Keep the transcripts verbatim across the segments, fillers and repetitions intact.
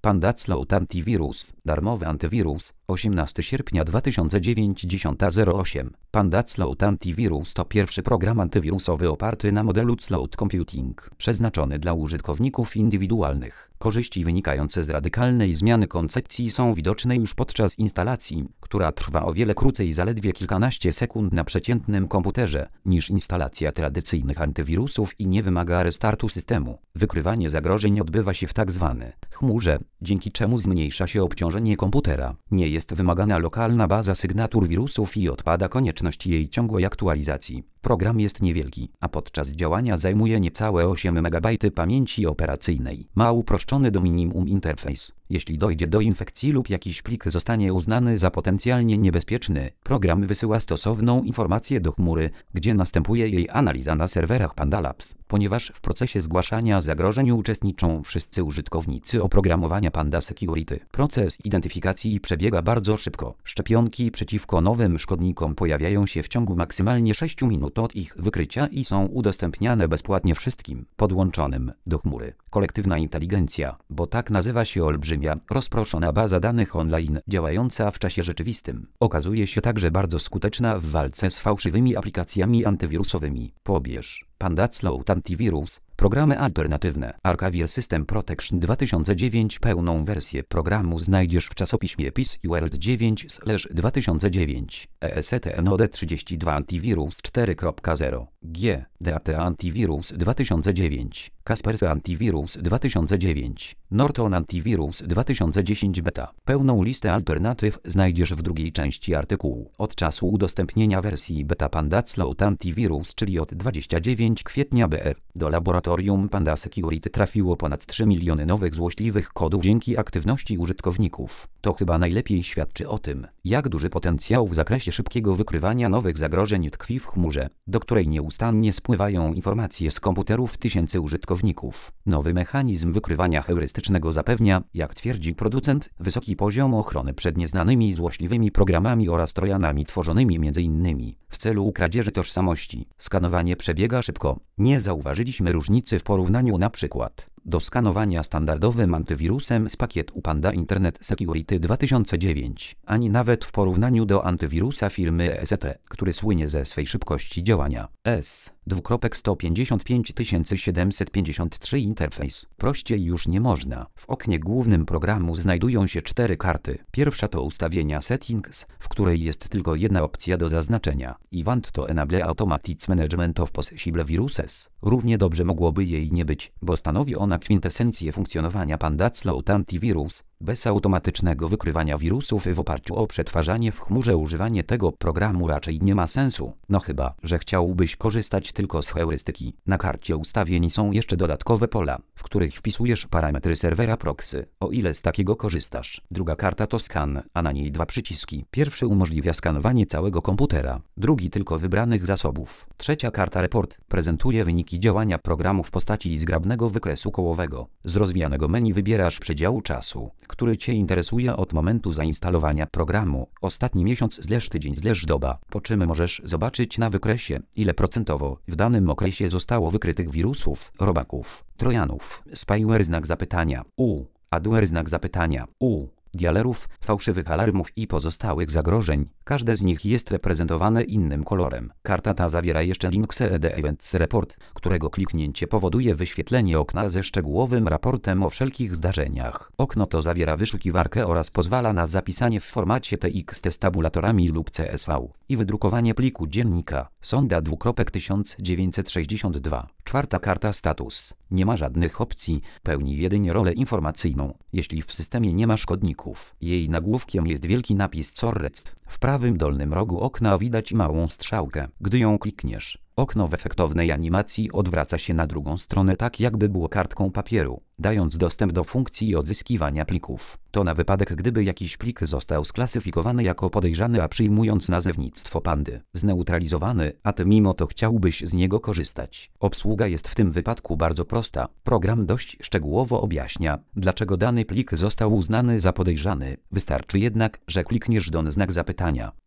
PandaSlow Antivirus, darmowy antywirus, osiemnastego sierpnia dwa tysiące dziewięć, dziesiąta zero osiem. PandaSlow Antivirus to pierwszy program antywirusowy oparty na modelu Cloud Computing, przeznaczony dla użytkowników indywidualnych. Korzyści wynikające z radykalnej zmiany koncepcji są widoczne już podczas instalacji, która trwa o wiele krócej, zaledwie kilkanaście sekund na przeciętnym komputerze, niż instalacja tradycyjnych antywirusów i nie wymaga restartu systemu. Wykrywanie zagrożeń odbywa się w tzw. chmurze, dzięki czemu zmniejsza się obciążenie komputera. Nie jest wymagana lokalna baza sygnatur wirusów i odpada konieczność jej ciągłej aktualizacji. Program jest niewielki, a podczas działania zajmuje niecałe osiem megabajtów pamięci operacyjnej. Ma uproszczony do minimum interfejs. Jeśli dojdzie do infekcji lub jakiś plik zostanie uznany za potencjalnie niebezpieczny, program wysyła stosowną informację do chmury, gdzie następuje jej analiza na serwerach PandaLabs. Ponieważ w procesie zgłaszania zagrożeń uczestniczą wszyscy użytkownicy oprogramowania Panda Security, proces identyfikacji przebiega bardzo szybko. Szczepionki przeciwko nowym szkodnikom pojawiają się w ciągu maksymalnie sześciu minut od ich wykrycia i są udostępniane bezpłatnie wszystkim podłączonym do chmury. Kolektywna inteligencja, bo tak nazywa się olbrzymia, rozproszona baza danych online działająca w czasie rzeczywistym, okazuje się także bardzo skuteczna w walce z fałszywymi aplikacjami antywirusowymi. Pobierz PandaSlow Antivirus, programy alternatywne. Archival System Protection dwa tysiące dziewięć. Pełną wersję programu znajdziesz w czasopiśmie P C World dziewięć dwa tysiące dziewięć. E S T N O D trzydzieści dwa Antivirus cztery kropka zero. G. D A T Antivirus dwa tysiące dziewięć. Kaspersky Antivirus dwa tysiące dziewięć. Norton Antivirus dwa tysiące dziesięć Beta. Pełną listę alternatyw znajdziesz w drugiej części artykułu. Od czasu udostępnienia wersji beta PandaSlow Antivirus, czyli od dwudziestego dziewiątego kwietnia B R, do laboratorium Panda Security trafiło ponad trzy miliony nowych złośliwych kodów dzięki aktywności użytkowników. To chyba najlepiej świadczy o tym, jak duży potencjał w zakresie szybkiego wykrywania nowych zagrożeń tkwi w chmurze, do której nieustannie spływają informacje z komputerów tysięcy użytkowników. Nowy mechanizm wykrywania heurystycznego zapewnia, jak twierdzi producent, wysoki poziom ochrony przed nieznanymi złośliwymi programami oraz trojanami tworzonymi między innymi w celu kradzieży tożsamości. Skanowanie przebiega szybko. Nie zauważyliśmy różnicy w porównaniu na przykład do skanowania standardowym antywirusem z pakietu Panda Internet Security dwa tysiące dziewięć, ani nawet w porównaniu do antywirusa firmy E S T, który słynie ze swej szybkości działania. S. sto pięćdziesiąt pięć tysięcy siedemset pięćdziesiąt trzy interfejs. Prościej już nie można. W oknie głównym programu znajdują się cztery karty. Pierwsza to ustawienia Settings, w której jest tylko jedna opcja do zaznaczenia. Event to Enable Automatic Management of Possible Viruses. Równie dobrze mogłoby jej nie być, bo stanowi ona kwintesencję funkcjonowania PandaSlow Antivirus. Bez automatycznego wykrywania wirusów w oparciu o przetwarzanie w chmurze używanie tego programu raczej nie ma sensu. No chyba, że chciałbyś korzystać tylko z heurystyki. Na karcie ustawień są jeszcze dodatkowe pola, w których wpisujesz parametry serwera proxy, o ile z takiego korzystasz. Druga karta to scan, a na niej dwa przyciski. Pierwszy umożliwia skanowanie całego komputera, drugi tylko wybranych zasobów. Trzecia karta report prezentuje wyniki działania programu w postaci zgrabnego wykresu kołowego. Z rozwijanego menu wybierasz przedział czasu, który Cię interesuje od momentu zainstalowania programu, ostatni miesiąc zleż tydzień zleż doba, po czym możesz zobaczyć na wykresie, ile procentowo w danym okresie zostało wykrytych wirusów, robaków, trojanów, spyware znak zapytania, U, adware znak zapytania, U, dialerów, fałszywych alarmów i pozostałych zagrożeń. Każde z nich jest reprezentowane innym kolorem. Karta ta zawiera jeszcze link C E D Events Report, którego kliknięcie powoduje wyświetlenie okna ze szczegółowym raportem o wszelkich zdarzeniach. Okno to zawiera wyszukiwarkę oraz pozwala na zapisanie w formacie T X T z tabulatorami lub C S V i wydrukowanie pliku dziennika. Sonda tysiąc dziewięćset sześćdziesiąt dwa. Czwarta karta status. Nie ma żadnych opcji, pełni jedynie rolę informacyjną. Jeśli w systemie nie ma szkodników, jej nagłówkiem jest wielki napis C O R R E C T. W prawym dolnym rogu okna widać małą strzałkę. Gdy ją klikniesz, okno w efektownej animacji odwraca się na drugą stronę tak jakby było kartką papieru, dając dostęp do funkcji odzyskiwania plików. To na wypadek gdyby jakiś plik został sklasyfikowany jako podejrzany, a przyjmując nazewnictwo Pandy, zneutralizowany, a ty mimo to chciałbyś z niego korzystać. Obsługa jest w tym wypadku bardzo prosta. Program dość szczegółowo objaśnia, dlaczego dany plik został uznany za podejrzany. Wystarczy jednak, że klikniesz don znak zapytania. T.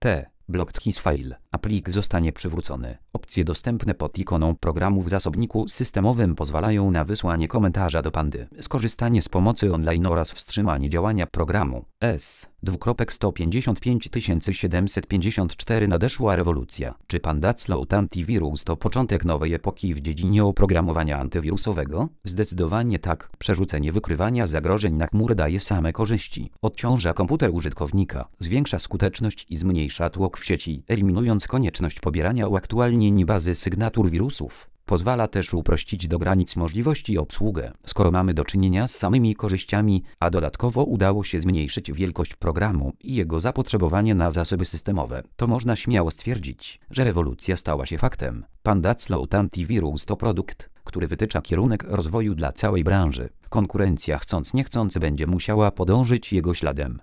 Blocked his file. A plik zostanie przywrócony. Opcje dostępne pod ikoną programu w zasobniku systemowym pozwalają na wysłanie komentarza do Pandy, skorzystanie z pomocy online oraz wstrzymanie działania programu. S. sto pięćdziesiąt pięć tysięcy siedemset pięćdziesiąt cztery Nadeszła rewolucja. Czy Pandacloud Antivirus to początek nowej epoki w dziedzinie oprogramowania antywirusowego? Zdecydowanie tak. Przerzucenie wykrywania zagrożeń na chmurę daje same korzyści. Odciąża komputer użytkownika, zwiększa skuteczność i zmniejsza tłok w sieci, eliminując konieczność pobierania uaktualnień bazy sygnatur wirusów. Pozwala też uprościć do granic możliwości obsługę, skoro mamy do czynienia z samymi korzyściami, a dodatkowo udało się zmniejszyć wielkość programu i jego zapotrzebowanie na zasoby systemowe, to można śmiało stwierdzić, że rewolucja stała się faktem. Pandacloud Antivirus to produkt, który wytycza kierunek rozwoju dla całej branży. Konkurencja chcąc nie chcąc będzie musiała podążyć jego śladem.